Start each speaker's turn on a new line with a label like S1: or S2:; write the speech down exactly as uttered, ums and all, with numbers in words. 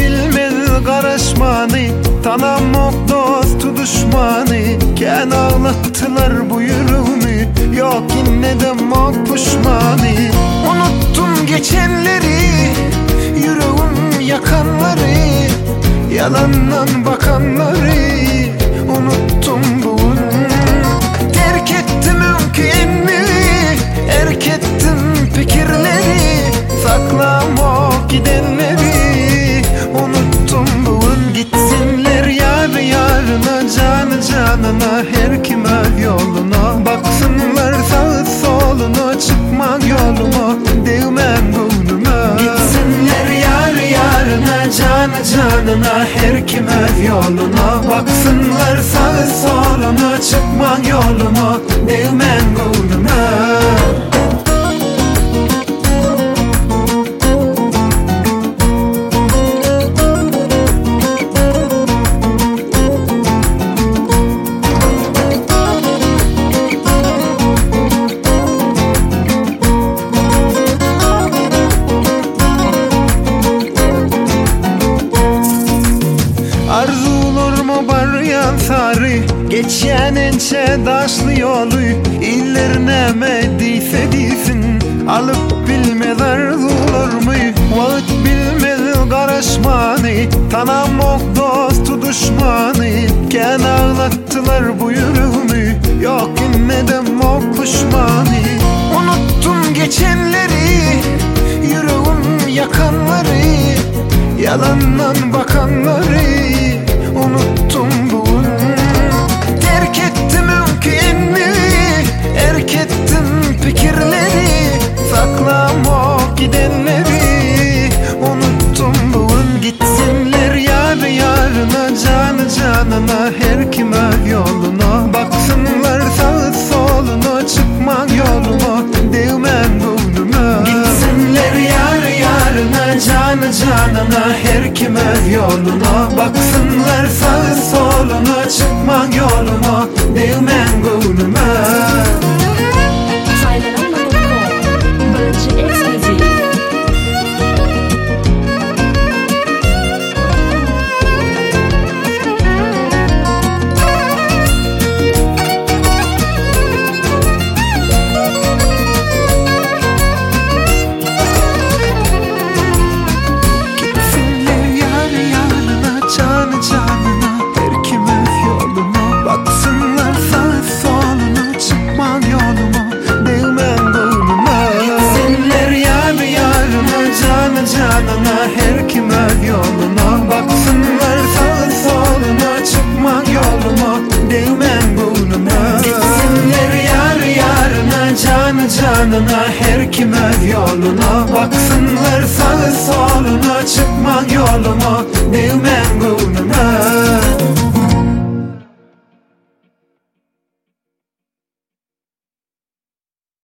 S1: bilmez karışmanı, tanımak dostu düşmanı. Ken ağlattılar bu yüreğimi, yok yine de mok pişmanı. Unuttum geçenleri, yüreğim yakanları, yalandan bakanları. Unuttum bugün, terk ettim mümkünü, erk ettim fikirleri, saklamak gidenleri. Unuttum bugün, gitsinler yar yarına, canı canına, her kim öz yoluna. Baksınlar sağı soluna, çıkmak yoluma, değmem gönlüme. Gitsinler yar yarına, canı canına, her kim öz yoluna. Baksınlar sağı soluna, çıkmak yoluma, değmem gönlüme. Arzular mı var yan sarı, geçen ençe daşlı yolu. İllerine mediyse değilsin, alıp bilmez arzular mı. Vakit bilmez karışmanı, tanımak dostu düşmanı. Ken ağlattılar bu yüreğimi, yok yine de mok pişmanı. Unuttum geçenleri, yüreğim yakanları, yalandan bakanları. Unuttum bugün, terk ettim mümkünü, erk ettim fikirleri, saklamak gidenleri. Unuttum bugün, gitsinler yar yarına, canı canına, her kim öz yoluna. Baksınlar sağı soluna, çıkmak yoluma, değmem gönlüme. Gitsinler yar yarına, canı canına, her kim öz yoluna. Baksınlar sağı soluna, çıkmak yoluma, değmem gönlüme. Canına, her kim öz yoluna. Baksınlar sağı soluna, çıkmak yoluma, değmem gönlüme. Gitsinler yar yarına, canı canına, her kim öz